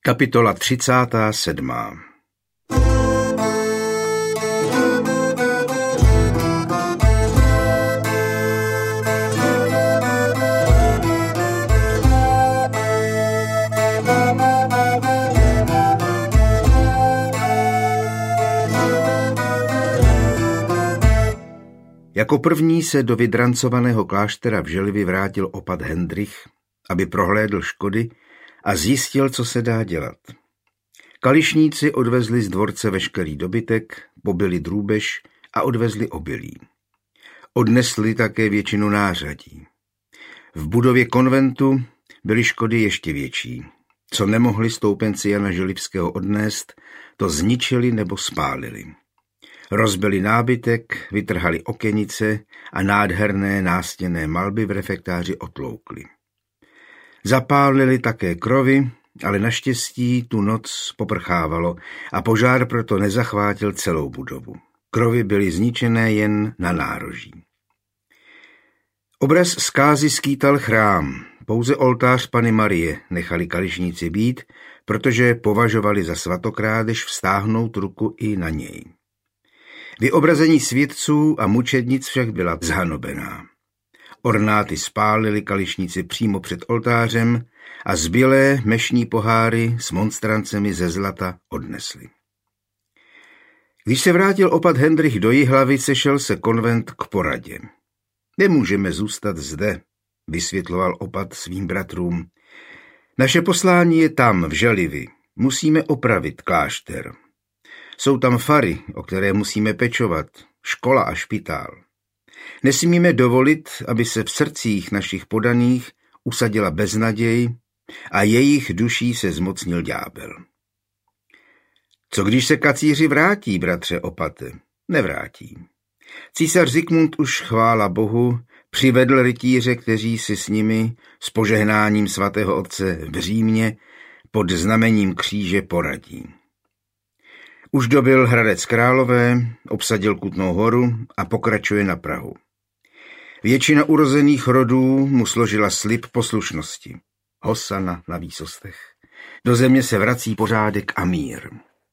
Kapitola 37. Jako první se do vydrancovaného kláštera v Želivě vrátil opat Hendrich, aby prohlédl škody a zjistil, co se dá dělat. Kališníci odvezli z dvorce veškerý dobytek, pobili drůbež a odvezli obilí. Odnesli také většinu nářadí. V budově konventu byly škody ještě větší. Co nemohli stoupenci Jana Želivského odnést, to zničili nebo spálili. Rozbili nábytek, vytrhali okenice a nádherné nástěnné malby v refektáři otloukli. Zapálili také krovy, ale naštěstí tu noc poprchávalo a požár proto nezachvátil celou budovu. Krovy byly zničené jen na nároží. Obraz zkázy skýtal chrám. Pouze oltář Panny Marie nechali kališníci být, protože považovali za svatokrádež vztáhnout ruku i na něj. Vyobrazení světců a mučednic však byla zhanobená. Ornáty spálili kališníci přímo před oltářem a zbylé mešní poháry s monstrancemi ze zlata odnesli. Když se vrátil opat Hendrich do Jihlavy, sešel se konvent k poradě. Nemůžeme zůstat zde, vysvětloval opat svým bratrům. Naše poslání je tam, v Želivi. Musíme opravit klášter. Jsou tam fary, o které musíme pečovat, škola a špitál. Nesmíme dovolit, aby se v srdcích našich podaných usadila beznaděj a jejich duší se zmocnil ďábel. Co když se kacíři vrátí, bratře opate? Nevrátí. Císař Zikmund už, chvála Bohu, přivedl rytíře, kteří si s nimi s požehnáním svatého otce v Římě pod znamením kříže poradí. Už dobyl Hradec Králové, obsadil Kutnou Horu a pokračuje na Prahu. Většina urozených rodů mu složila slib poslušnosti. Hosana na výsostech. Do země se vrací pořádek a mír.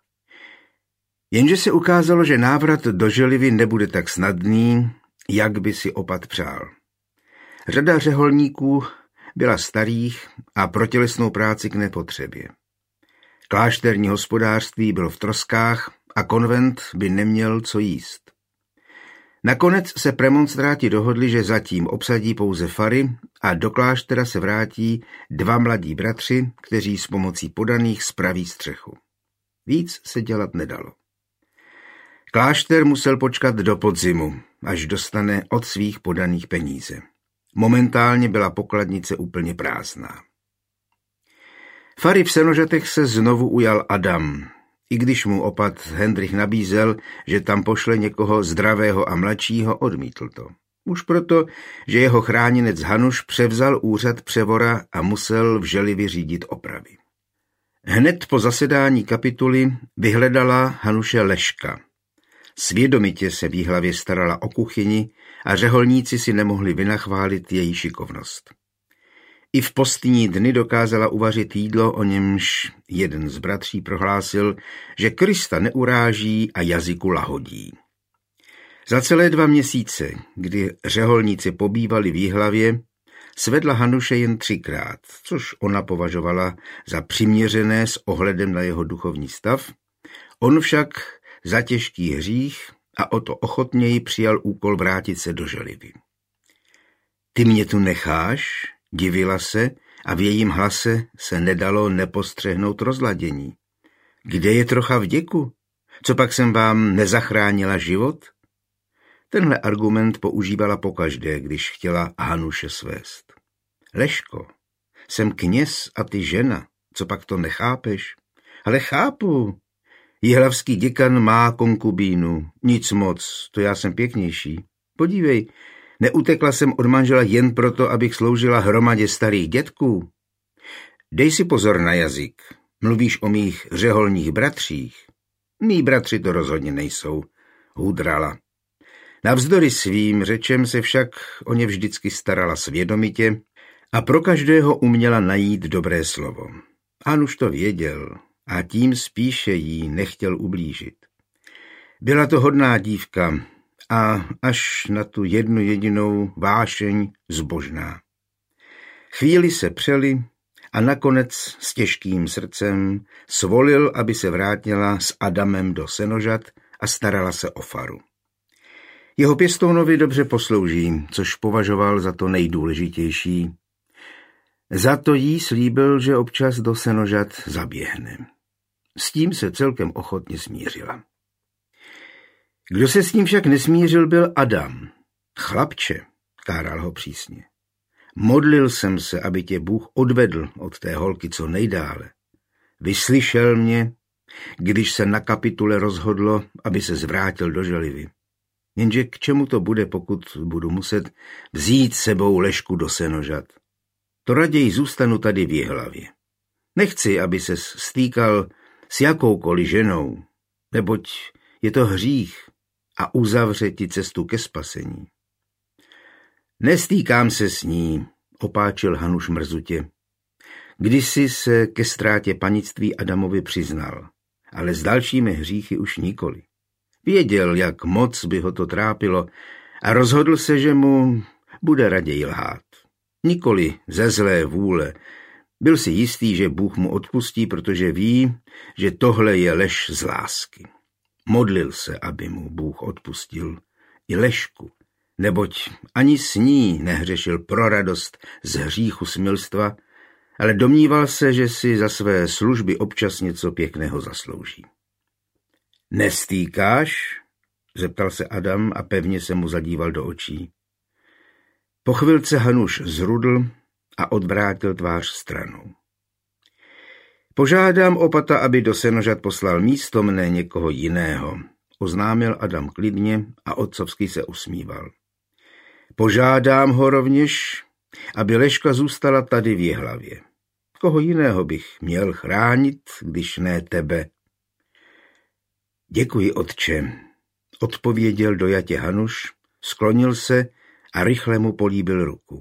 Jenže se ukázalo, že návrat do Želivy nebude tak snadný, jak by si opat přál. Řada řeholníků byla starých a pro tělesnou práci k nepotřebě. Klášterní hospodářství bylo v troskách a konvent by neměl co jíst. Nakonec se premonstráti dohodli, že zatím obsadí pouze fary a do kláštera se vrátí 2 mladí bratři, kteří s pomocí podaných spraví střechu. Víc se dělat nedalo. Klášter musel počkat do podzimu, až dostane od svých podaných peníze. Momentálně byla pokladnice úplně prázdná. Fary v Senožatech se znovu ujal Adam, i když mu opat Hendrich nabízel, že tam pošle někoho zdravého a mladšího, odmítl to. Už proto, že jeho chráněnec Hanuš převzal úřad převora a musel v Želivě řídit opravy. Hned po zasedání kapituly vyhledala Hanuše Leška. Svědomitě se v Jihlavě starala o kuchyni a řeholníci si nemohli vynachválit její šikovnost. I v postní dny dokázala uvařit jídlo, o němž jeden z bratří prohlásil, že Krista neuráží a jazyku lahodí. Za celé 2 měsíce, kdy řeholníci pobývali v Jihlavě, svedla Hanuše jen 3krát, což ona považovala za přiměřené s ohledem na jeho duchovní stav. On však za těžký hřích a o to ochotněji přijal úkol vrátit se do Želivy. Ty mě tu necháš? Divila se a v jejím hlase se nedalo nepostřehnout rozladění. Kde je trocha vděku? Co pak jsem vám nezachránila život? Tenhle argument používala pokaždé, když chtěla Hanuše svést. Leško, jsem kněz a ty žena, co pak to nechápeš? Ale chápu. Jihlavský děkan má konkubínu, nic moc, to já jsem pěknější. Podívej, neutekla jsem od manžela jen proto, abych sloužila hromadě starých dětků. Dej si pozor na jazyk. Mluvíš o mých řeholních bratřích. Mí bratři to rozhodně nejsou, hudrala. Navzdory svým řečem se však o ně vždycky starala svědomitě a pro každého uměla najít dobré slovo. Hanuš to věděl a tím spíše jí nechtěl ublížit. Byla to hodná dívka a až na tu jednu jedinou vášeň zbožná. Chvíli se přeli a nakonec s těžkým srdcem svolil, aby se vrátila s Adamem do Senožat a starala se o faru. Jeho pěstounovi dobře poslouží, což považoval za to nejdůležitější. Za to jí slíbil, že občas do Senožat zaběhne. S tím se celkem ochotně smířila. Kdo se s tím však nesmířil, byl Adam. Chlapče, káral ho přísně. Modlil jsem se, aby tě Bůh odvedl od té holky co nejdále. Vyslyšel mě, když se na kapitule rozhodlo, aby se zvrátil do Želivy. Jenže k čemu to bude, pokud budu muset vzít sebou Lešku do Senožat? To raději zůstanu tady v Jihlavě. Nechci, aby ses stýkal s jakoukoliv ženou, neboť je to hřích a uzavře ti cestu ke spasení. Nestýkám se s ní, opáčil Hanuš mrzutě. Kdysi se ke ztrátě panictví Adamovi přiznal, ale s dalšími hříchy už nikoli. Věděl, jak moc by ho to trápilo a rozhodl se, že mu bude raději lhát. Nikoli ze zlé vůle. Byl si jistý, že Bůh mu odpustí, protože ví, že tohle je lež z lásky. Modlil se, aby mu Bůh odpustil i Lešku, neboť ani s ní nehřešil pro radost z hříchu smilstva, ale domníval se, že si za své služby občas něco pěkného zaslouží. Nestýkáš? Zeptal se Adam a pevně se mu zadíval do očí. Po chvilce Hanuš zrudl a odvrátil tvář stranou. Požádám opata, aby do Senožat poslal místo mne někoho jiného, oznámil Adam klidně a otcovsky se usmíval. Požádám ho rovněž, aby Leška zůstala tady v Jihlavě. Koho jiného bych měl chránit, když ne tebe? Děkuji, otče, odpověděl dojatě Hanuš, sklonil se a rychle mu políbil ruku.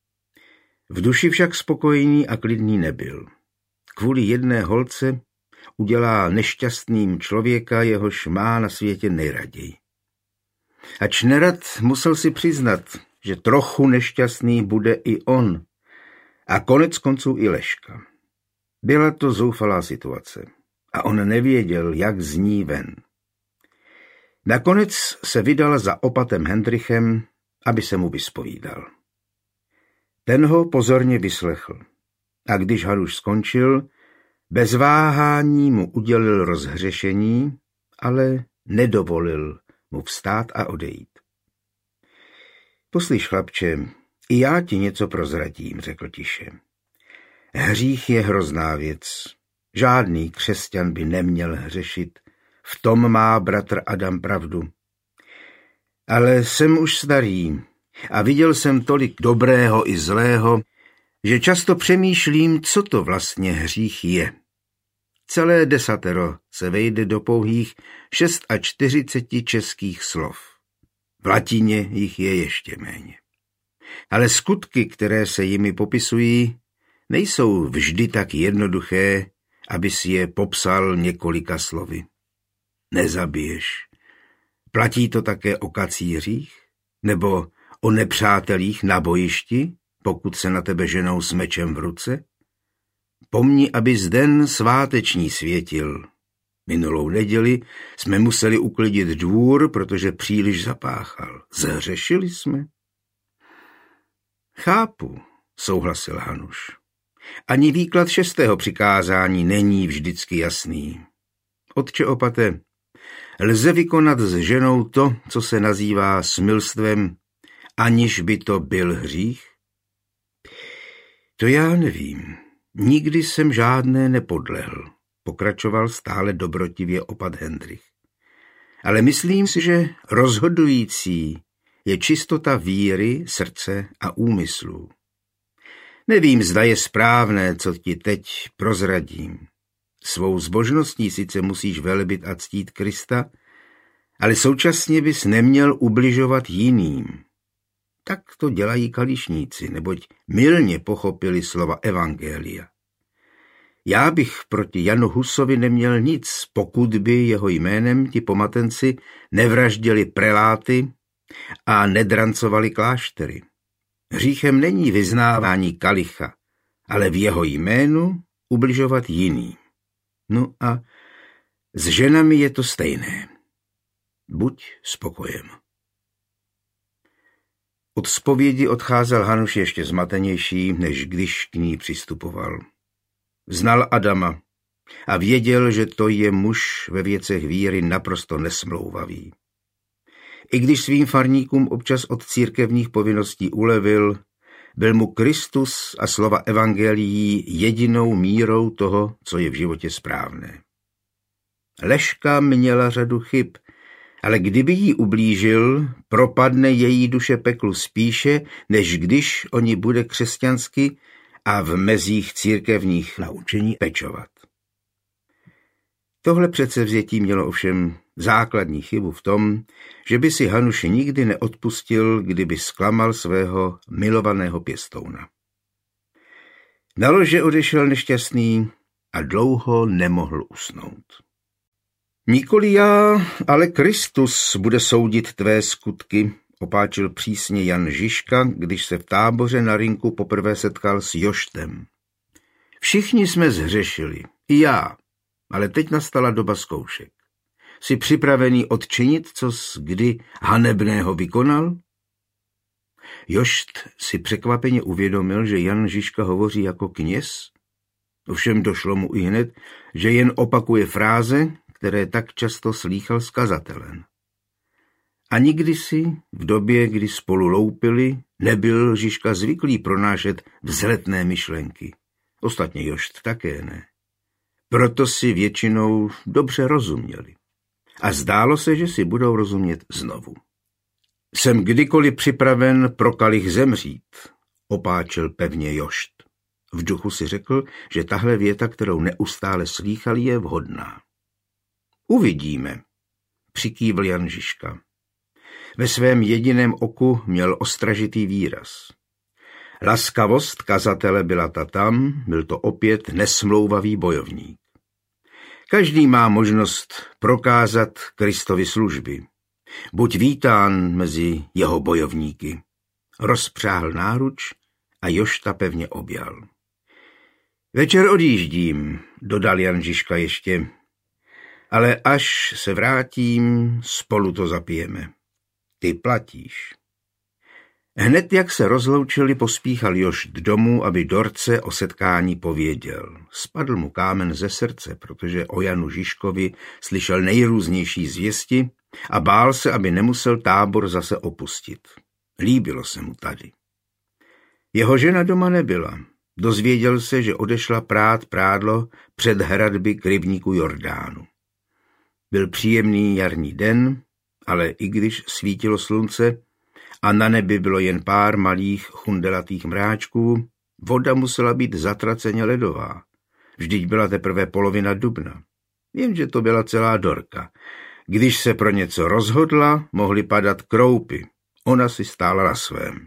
V duši však spokojný a klidný nebyl. Kvůli jedné holce udělá nešťastným člověka, jehož má na světě nejraději. Ač nerad musel si přiznat, že trochu nešťastný bude i on a konec konců i Leška. Byla to zoufalá situace a on nevěděl, jak z ní ven. Nakonec se vydal za opatem Hendrichem, aby se mu vyspovídal. Ten ho pozorně vyslechl a když Hanuš skončil, bez váhání mu udělil rozhřešení, ale nedovolil mu vstát a odejít. Poslyš, chlapče, i já ti něco prozradím, řekl tiše. Hřích je hrozná věc. Žádný křesťan by neměl hřešit. V tom má bratr Adam pravdu. Ale jsem už starý a viděl jsem tolik dobrého i zlého, že často přemýšlím, co to vlastně hřích je. Celé 10 se vejde do pouhých 46 českých slov. V latině jich je ještě méně. Ale skutky, které se jimi popisují, nejsou vždy tak jednoduché, aby si je popsal několika slovy. Nezabiješ. Platí to také o kacířích? Nebo o nepřátelích na bojišti, pokud se na tebe ženou s mečem v ruce? Pomni, abys den sváteční světil. Minulou neděli jsme museli uklidit dvůr, protože příliš zapáchal. Zhřešili jsme? Chápu, souhlasil Hanuš. Ani výklad 6. přikázání není vždycky jasný. Otče opate, lze vykonat s ženou to, co se nazývá smilstvem, aniž by to byl hřích? To já nevím. Nikdy jsem žádné nepodlehl, pokračoval stále dobrotivě opat Hendrich. Ale myslím si, že rozhodující je čistota víry, srdce a úmyslů. Nevím, zda je správné, co ti teď prozradím. Svou zbožností sice musíš velebit a ctít Krista, ale současně bys neměl ubližovat jiným. Tak to dělají kališníci, neboť mylně pochopili slova evangelia. Já bych proti Janu Husovi neměl nic, pokud by jeho jménem ti pomatenci nevraždili preláty a nedrancovali kláštery. Hříchem není vyznávání kalicha, ale v jeho jménu ubližovat jiným. No a s ženami je to stejné. Buď spokojem. Od zpovědi odcházel Hanuš ještě zmatenější, než když k ní přistupoval. Znal Adama a věděl, že to je muž ve věcech víry naprosto nesmlouvavý. I když svým farníkům občas od církevních povinností ulevil, byl mu Kristus a slova evangelií jedinou mírou toho, co je v životě správné. Leška měla řadu chyb, ale kdyby jí ublížil, propadne její duše peklu spíše, než když o ní bude křesťansky a v mezích církevních naučení pečovat. Tohle předsevzetí mělo ovšem základní chybu v tom, že by si Hanuš nikdy neodpustil, kdyby zklamal svého milovaného pěstouna. Na lože odešel nešťastný a dlouho nemohl usnout. Nikoli já, ale Kristus bude soudit tvé skutky, opáčil přísně Jan Žižka, když se v Táboře na rynku poprvé setkal s Joštem. Všichni jsme zhřešili, i já, ale teď nastala doba zkoušek. Jsi připravený odčinit, cos kdy hanebného vykonal? Jošt si překvapeně uvědomil, že Jan Žižka hovoří jako kněz. Ovšem došlo mu i hned, že jen opakuje fráze, které tak často slýchal z kazatelen. A nikdy si, v době, kdy spolu loupili, nebyl Žižka zvyklý pronášet vzletné myšlenky. Ostatně Jošt také ne. Proto si většinou dobře rozuměli. A zdálo se, že si budou rozumět znovu. Jsem kdykoliv připraven pro kalich zemřít, opáčil pevně Jošt. V duchu si řekl, že tahle věta, kterou neustále slýchal, je vhodná. Uvidíme, přikývl Jan Žižka. Ve svém jediném oku měl ostražitý výraz. Laskavost kazatele byla ta tam, byl to opět nesmlouvavý bojovník. Každý má možnost prokázat Kristovi služby. Buď vítán mezi jeho bojovníky. Rozpřáhl náruč a Jošta pevně objal. Večer odjíždím, dodal Jan Žižka ještě, ale až se vrátím, spolu to zapijeme. Ty platíš. Hned jak se rozloučili, pospíchal Jošt domů, aby Dorce o setkání pověděl. Spadl mu kámen ze srdce, protože o Janu Žižkovi slyšel nejrůznější zvěsti a bál se, aby nemusel Tábor zase opustit. Líbilo se mu tady. Jeho žena doma nebyla. Dozvěděl se, že odešla prát prádlo před hradby k rybníku Jordánu. Byl příjemný jarní den, ale i když svítilo slunce a na nebi bylo jen pár malých chundelatých mráčků, voda musela být zatraceně ledová. Vždyť byla teprve polovina dubna. Jenže to byla celá Dorka. Když se pro něco rozhodla, mohly padat kroupy. Ona si stála na svém.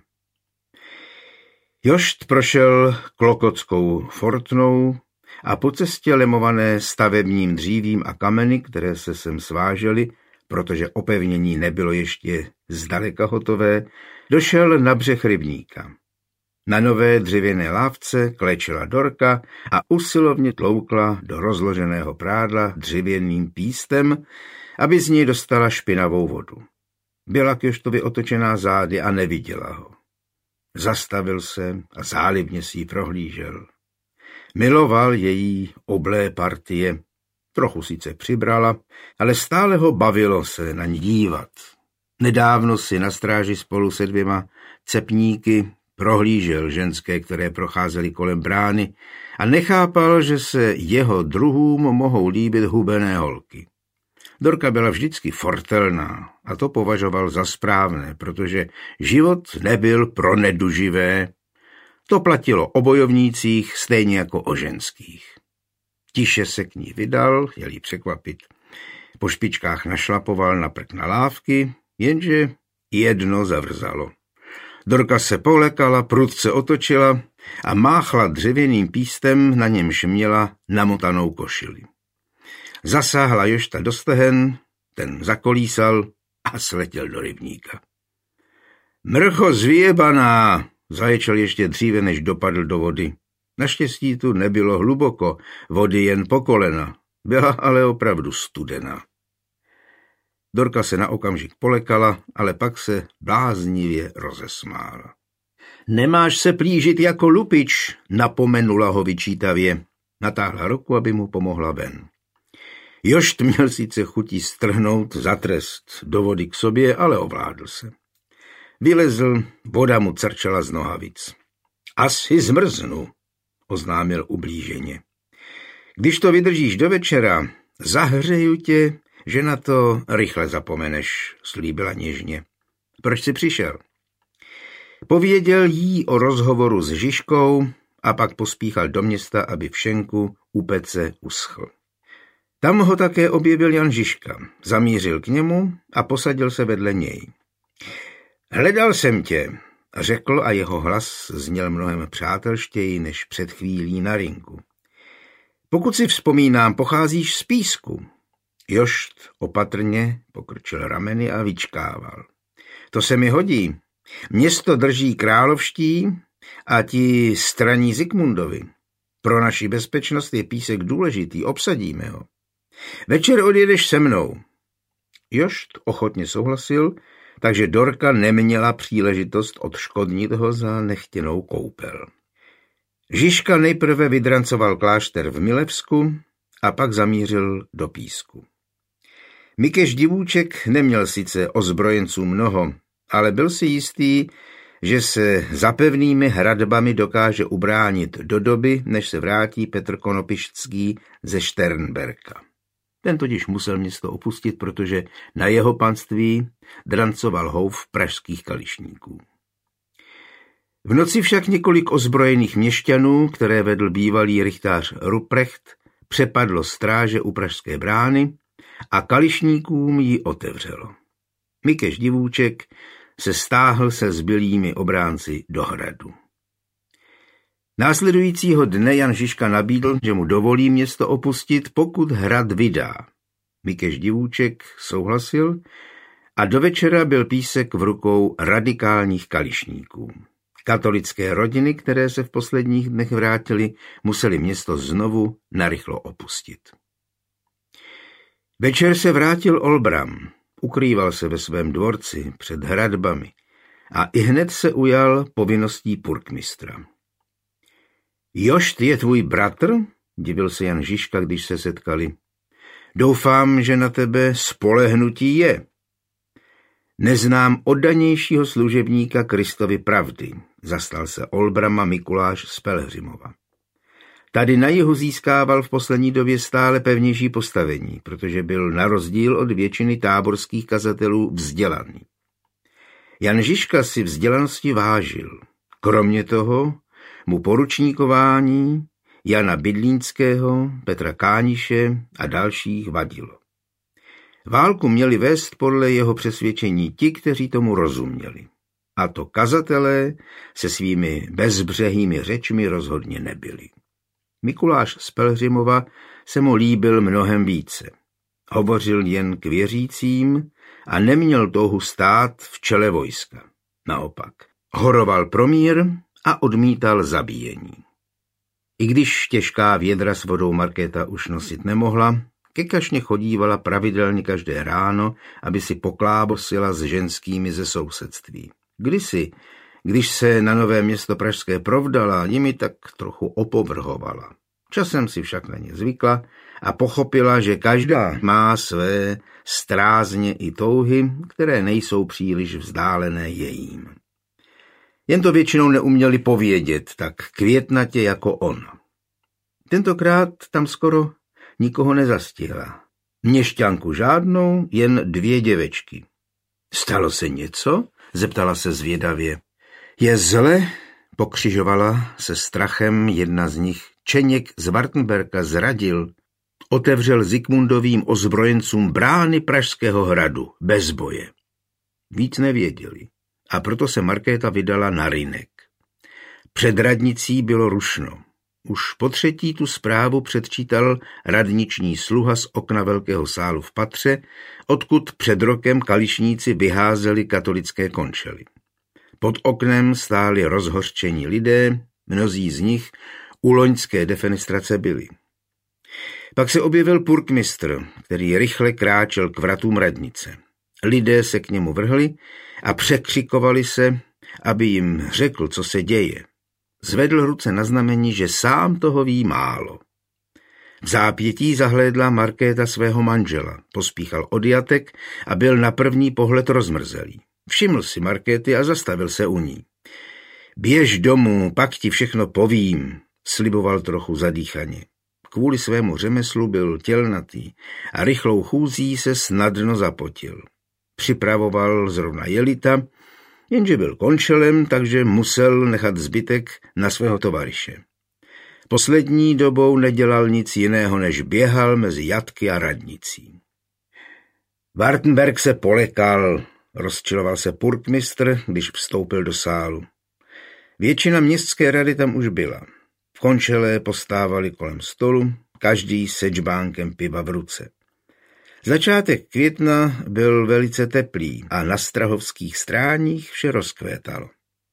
Jošt prošel Klokotskou fortnou a po cestě lemované stavebním dřívím a kameny, které se sem svážely, protože opevnění nebylo ještě zdaleka hotové, došel na břeh rybníka. Na nové dřevěné lávce klečela Dorka a usilovně tloukla do rozloženého prádla dřevěným pístem, aby z něj dostala špinavou vodu. Byla k Joštovi otočená zády a neviděla ho. Zastavil se a zálibně si ji prohlížel. Miloval její oblé partie. Trochu sice přibrala, ale stále ho bavilo se na ní dívat. Nedávno si na stráži spolu se 2 cepníky prohlížel ženské, které procházely kolem brány a nechápal, že se jeho druhům mohou líbit hubené holky. Dorka byla vždycky fortelná a to považoval za správné, protože život nebyl pro neduživé. To platilo o bojovnících stejně jako o ženských. Tiše se k ní vydal, chtěl jí překvapit. Po špičkách našlapoval na prk na lávky, jenže jedno zavrzalo. Dorka se polekala, prudce otočila a máchla dřevěným pístem, na němž měla namotanou košili. Zasáhla Jošta do stehen, ten zakolísal a sletěl do rybníka. Mrcho zvěbaná, zaječel ještě dříve, než dopadl do vody. Naštěstí tu nebylo hluboko, vody jen po kolena, byla ale opravdu studená. Dorka se na okamžik polekala, ale pak se bláznivě rozesmála. Nemáš se plížit jako lupič, napomenula ho vyčítavě. Natáhla ruku, aby mu pomohla ven. Jošt měl sice chutí strhnout za trest do vody k sobě, ale ovládl se. Vylezl, voda mu crčela z nohavic. Asi zmrznu, oznámil ublíženě. Když to vydržíš do večera, zahřeju tě, že na to rychle zapomeneš, slíbila něžně. Proč jsi přišel? Pověděl jí o rozhovoru s Žižkou a pak pospíchal do města, aby v šenku u pece uschl. Tam ho také objevil Jan Žižka, zamířil k němu a posadil se vedle něj. Hledal jsem tě, řekl a jeho hlas zněl mnohem přátelštěji než před chvílí na rinku. Pokud si vzpomínám, pocházíš z Písku. Jošt opatrně pokrčil rameny a vyčkával. To se mi hodí. Město drží královští a ti straní Zikmundovi. Pro naši bezpečnost je Písek důležitý, obsadíme ho. Večer odjedeš se mnou. Jošt ochotně souhlasil, takže Dorka neměla příležitost odškodnit ho za nechtěnou koupel. Žižka nejprve vydrancoval klášter v Milevsku a pak zamířil do Písku. Mikeš Divůček neměl sice ozbrojenců mnoho, ale byl si jistý, že se za pevnými hradbami dokáže ubránit do doby, než se vrátí Petr Konopišťský ze Šternberka. Ten totiž musel město opustit, protože na jeho panství drancoval houv pražských kališníků. V noci však několik ozbrojených měšťanů, které vedl bývalý rychtář Ruprecht, přepadlo stráže u pražské brány a kališníkům ji otevřelo. Mikeš Divůček se stáhl se zbylými obránci do hradu. Následujícího dne Jan Žižka nabídl, že mu dovolí město opustit, pokud hrad vydá. Mikeš Divůček souhlasil a do večera byl Písek v rukou radikálních kališníků. Katolické rodiny, které se v posledních dnech vrátily, museli město znovu narychlo opustit. Večer se vrátil Olbram, ukrýval se ve svém dvorci před hradbami a ihned se ujal povinností purkmistra. Jošt je tvůj bratr? Divil se Jan Žižka, když se setkali. Doufám, že na tebe spolehnutí je. Neznám oddanějšího služebníka Kristovy pravdy, zastal se Olbrama Mikuláš z Pelhřimova. Tady na jihu získával v poslední době stále pevnější postavení, protože byl na rozdíl od většiny táborských kazatelů vzdělaný. Jan Žižka si vzdělanosti vážil. Kromě toho mu poručníkování Jana Bydlínského, Petra Kániše a dalších vadilo. Válku měli vést podle jeho přesvědčení ti, kteří tomu rozuměli. A to kazatelé se svými bezbřehými řečmi rozhodně nebyli. Mikuláš z Pelhřimova se mu líbil mnohem více. Hovořil jen k věřícím a neměl touhu stát v čele vojska. Naopak, horoval pro mír a odmítal zabíjení. I když těžká vědra s vodou Markéta už nosit nemohla, ke kašně chodívala pravidelně každé ráno, aby si poklábosila s ženskými ze sousedství. Kdysi, když se na Nové Město pražské provdala, jimi tak trochu opovrhovala. Časem si však na ně zvykla a pochopila, že každá má své strázně i touhy, které nejsou příliš vzdálené jejím. Jen to většinou neuměli povědět tak květnatě jako on. Tentokrát tam skoro nikoho nezastihla. Měšťanku žádnou, jen 2 děvečky. Stalo se něco? Zeptala se zvědavě. Je zle? Pokřižovala se strachem jedna z nich. Čeněk z Wartenberka zradil. Otevřel Zikmundovým ozbrojencům brány Pražského hradu, bez boje. Víc nevěděli. A proto se Markéta vydala na rynek. Před radnicí bylo rušno. Už potřetí tu zprávu předčítal radniční sluha z okna velkého sálu v patře, odkud před rokem kališníci vyházeli katolické končely. Pod oknem stáli rozhořčení lidé, mnozí z nich u loňské defenestrace byli. Pak se objevil purkmistr, který rychle kráčel k vratům radnice. Lidé se k němu vrhli a překřikovali se, aby jim řekl, co se děje. Zvedl ruce na znamení, že sám toho ví málo. V zápětí zahlédla Markéta svého manžela, pospíchal odjatek a byl na první pohled rozmrzelý. Všiml si Markéty a zastavil se u ní. Běž domů, pak ti všechno povím, sliboval trochu zadýchaně. Kvůli svému řemeslu byl tělnatý a rychlou chůzí se snadno zapotil. Připravoval zrovna jelita, jenže byl končelem, takže musel nechat zbytek na svého tovaryše. Poslední dobou nedělal nic jiného, než běhal mezi jatky a radnicí. Wartenberg se polekal, rozčiloval se purkmistr, když vstoupil do sálu. Většina městské rady tam už byla. Končelé postávali kolem stolu, každý se džbánkem piva v ruce. Začátek května byl velice teplý a na strahovských stráních vše rozkvétalo.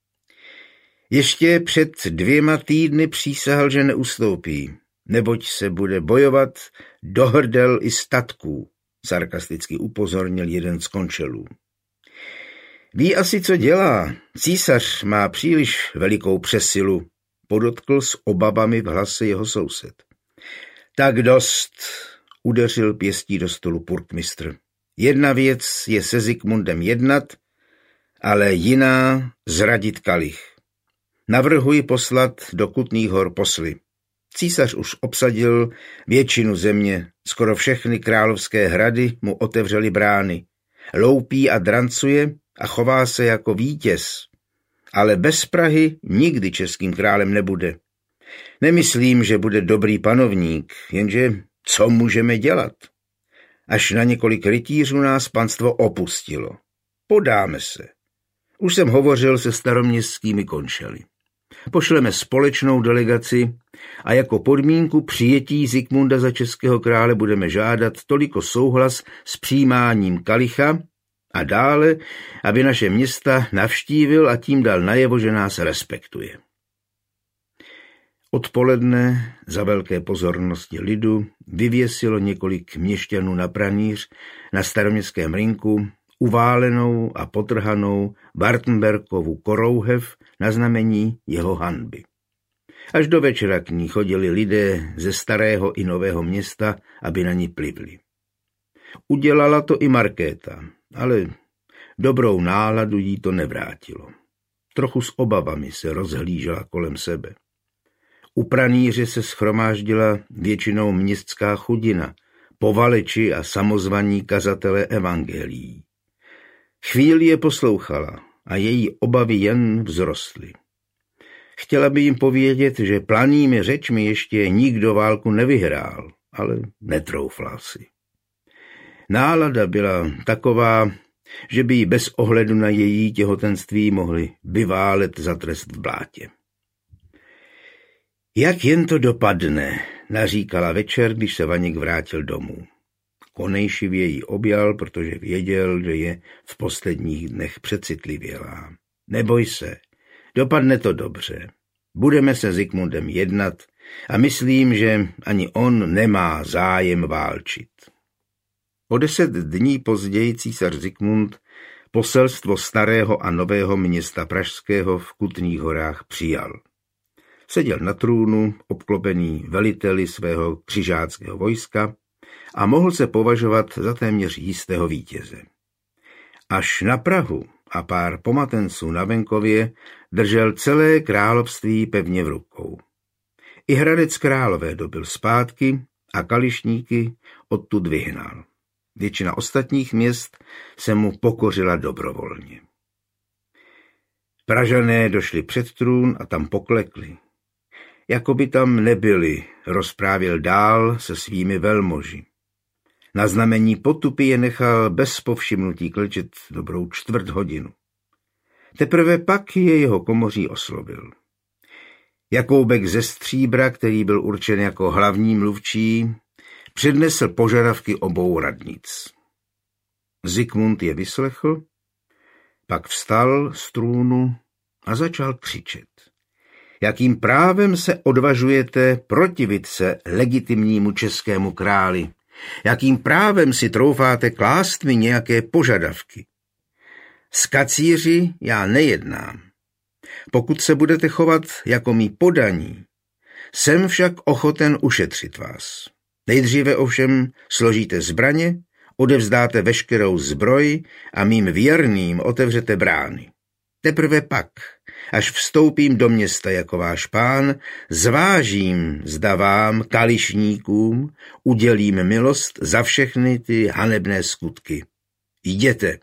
Ještě před 2 týdny přísahal, že neustoupí, neboť se bude bojovat do hrdel i statků, sarkasticky upozornil jeden z končelů. Ví asi, co dělá. Císař má příliš velikou přesilu, podotkl s obavami v hlase jeho soused. Tak dost, udeřil pěstí do stolu purkmistr. Jedna věc je se Zikmundem jednat, ale jiná zradit kalich. Navrhuji poslat do Kutných Hor posly. Císař už obsadil většinu země, skoro všechny královské hrady mu otevřely brány. Loupí a drancuje a chová se jako vítěz. Ale bez Prahy nikdy českým králem nebude. Nemyslím, že bude dobrý panovník, jenže co můžeme dělat? Až na několik rytířů nás panstvo opustilo. Podáme se. Už jsem hovořil se staroměstskými končely. Pošleme společnou delegaci a jako podmínku přijetí Zikmunda za českého krále budeme žádat toliko souhlas s přijímáním kalicha a dále, aby naše města navštívil a tím dal najevo, že nás respektuje. Odpoledne za velké pozornosti lidu vyvěsilo několik měšťanů na pranýř na staroměstském rynku uválenou a potrhanou Wartenbergovu korouhev na znamení jeho hanby. Až do večera k ní chodili lidé ze starého i nového města, aby na ní plivli. Udělala to i Markéta, ale dobrou náladu jí to nevrátilo. Trochu s obavami se rozhlížela kolem sebe. U pranýře se shromáždila většinou městská chudina, povaleči a samozvaní kazatelé evangelií. Chvíli je poslouchala a její obavy jen vzrostly. Chtěla by jim povědět, že planými řečmi ještě nikdo válku nevyhrál, ale netroufla si. Nálada byla taková, že by ji bez ohledu na její těhotenství mohli vyválet za trest v blátě. Jak jen to dopadne, naříkala večer, když se Vaněk vrátil domů. Konejšivě ji objal, protože věděl, že je v posledních dnech přecitlivělá. Neboj se, dopadne to dobře. Budeme se Zikmundem jednat a myslím, že ani on nemá zájem válčit. O 10 dní později císař Zikmund poselstvo starého a nového města pražského v Kutných Horách přijal. Seděl na trůnu, obklopený veliteli svého křižáckého vojska a mohl se považovat za téměř jistého vítěze. Až na Prahu a pár pomatenců na venkově držel celé království pevně v rukou. I Hradec Králové dobil zpátky a kališníky odtud vyhnal. Většina ostatních měst se mu pokořila dobrovolně. Pražané došli před trůn a tam poklekli. Jako by tam nebyli, rozprávěl dál se svými velmoži. Na znamení potupy je nechal bez povšimnutí klečet dobrou 1/4 hodiny. Teprve pak je jeho komoří oslovil. Jakoubek ze Stříbra, který byl určen jako hlavní mluvčí, přednesl požadavky obou radnic. Zikmund je vyslechl, pak vstal z trůnu a začal křičet. Jakým právem se odvažujete protivit se legitimnímu českému králi? Jakým právem si troufáte klást mi nějaké požadavky? S kacíři já nejednám. Pokud se budete chovat jako mý podaní, jsem však ochoten ušetřit vás. Nejdříve ovšem složíte zbraně, odevzdáte veškerou zbroj a mým věrným otevřete brány. Teprve pak, až vstoupím do města jako váš pán, zvážím, zda vám, kališníkům, udělím milost za všechny ty hanebné skutky. Jděte.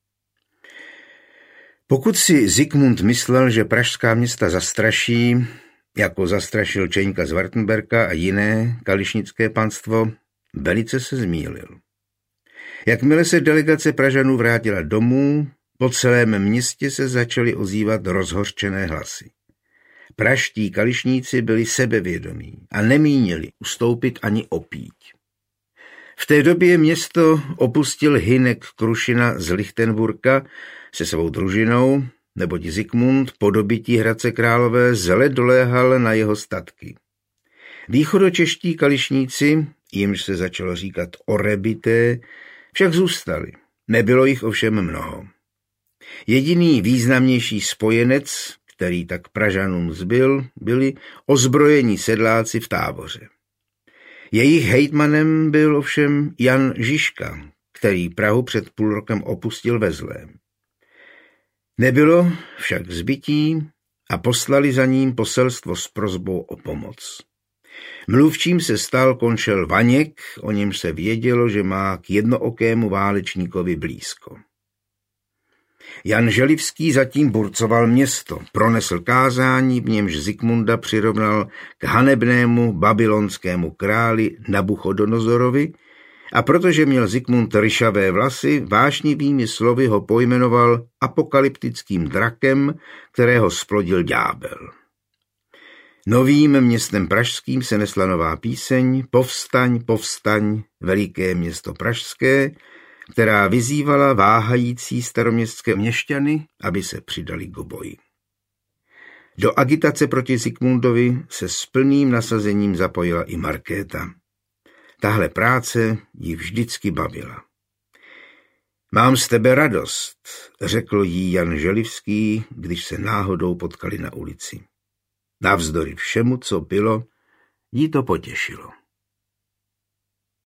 Pokud si Zikmund myslel, že pražská města zastraší, jako zastrašil Čeňka z Wartenberka a jiné kališnické panstvo, velice se zmýlil. Jakmile se delegace Pražanů vrátila domů, po celém městě se začaly ozývat rozhořčené hlasy. Pražští kališníci byli sebevědomí a nemínili ustoupit ani opít. V té době město opustil Hynek Krušina z Lichtenburka se svou družinou, neboť Zikmund po dobytí Hradce Králové zle doléhal na jeho statky. Východočeští kališníci, jimž se začalo říkat orebité, však zůstali. Nebylo jich ovšem mnoho. Jediný významnější spojenec, který tak Pražanům zbyl, byli ozbrojení sedláci v Táboře. Jejich hejtmanem byl ovšem Jan Žižka, který Prahu před půl rokem opustil ve zlém. Nebylo však zbytí a poslali za ním poselstvo s prosbou o pomoc. Mluvčím se stal konšel Vaněk, o němž se vědělo, že má k jednookému válečníkovi blízko. Jan Želivský zatím burcoval město, pronesl kázání, v němž Zikmunda přirovnal k hanebnému babylonskému králi Nabuchodonozorovi, a protože měl Zikmund ryšavé vlasy, vášnivými slovy ho pojmenoval apokalyptickým drakem, kterého splodil ďábel. Novým městem pražským se nesla nová píseň Povstaň, povstaň, veliké město pražské, která vyzývala váhající staroměstské měšťany, aby se přidali k boji. Do agitace proti Zikmundovi se s plným nasazením zapojila i Markéta. Tahle práce ji vždycky bavila. Mám z tebe radost, řekl jí Jan Želivský, když se náhodou potkali na ulici. Navzdory všemu, co bylo, jí to potěšilo.